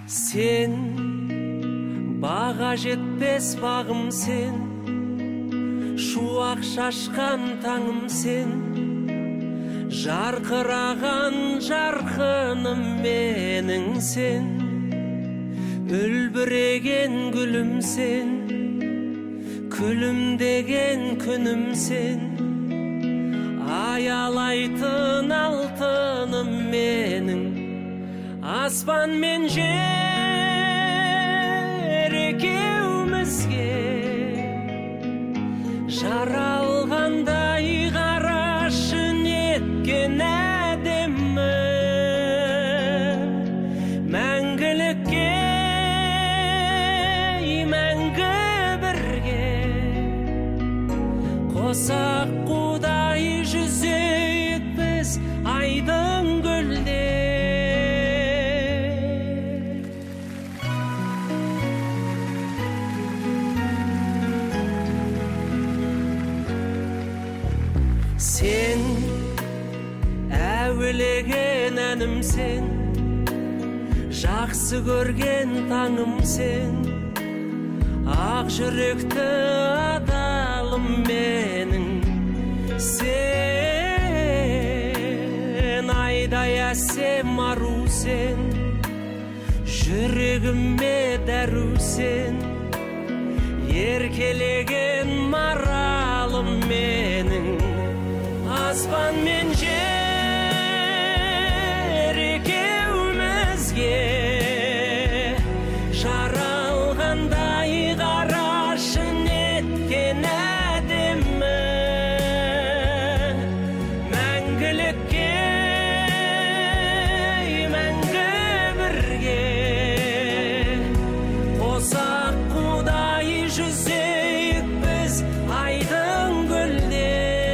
Sen баға жетпес бағым сен, шуақ шашқан таңым сен, жарқыраған жарқыным менің сен, үлбіреген гүлім сен, күлімдеген күнім сен, аялайтын алтыным менің, аспан мен жер екеумізге жаралғандай қарашы неткен әдемі, мәңгілікке мәңгі бірге қосақ қудай жүзейік біз айдың гүлде. Сен әуелеген әнім сен, жақсы көрген таңым сен, ақ жүректі адалым менің сен, айдай әсем ару сен, жүрегіме дәру сен, еркелеген маралым менің, аспан мен жер екеумізге жаралғандай қарашы неткен әдемі, мәңгілікке мәңгі бірге қосақ қудай жүзейік біз айдың гүлде.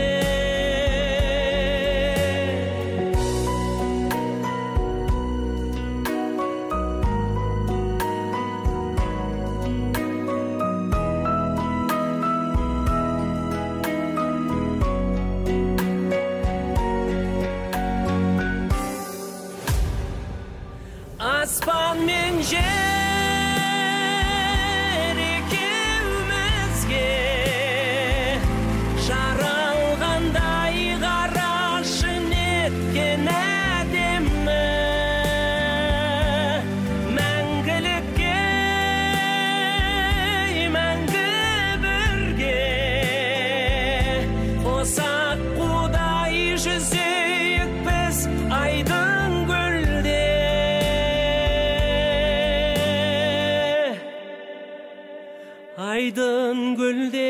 Аспан мен жер екеумізге жаралғандай қарашы неткен әдемі, мәңгілікке мәңгі бірге қосақ қудай жүзейік біз айдың гүлде. Айдын гүлде.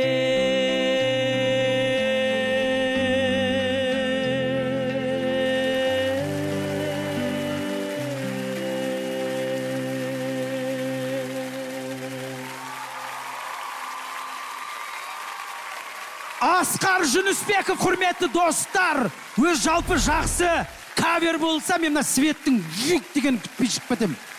Асқар Жүнісбеков, құрметті достар, өз жалпы жақсы кавер болса, мен мына Светтің жүйік деген күтпей шығып кетемін.